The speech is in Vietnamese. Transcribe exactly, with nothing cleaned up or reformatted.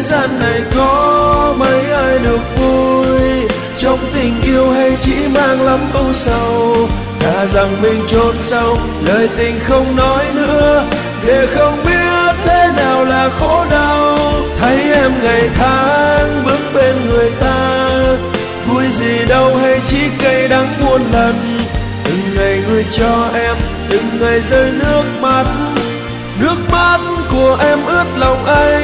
gian này có mấy ai được vui, trong tình yêu hay chỉ mang lắm âu sầu. Thà rằng mình chôn sâu lời tình không nói nữa, để không biết thế nào là khổ đau. Thấy em ngày tháng bước bên người ta, vui gì đâu hay chỉ cay đắng muôn lần. Từng ngày người cho em, từng ngày rơi nước mắt, nước mắt của em ướt lòng anh.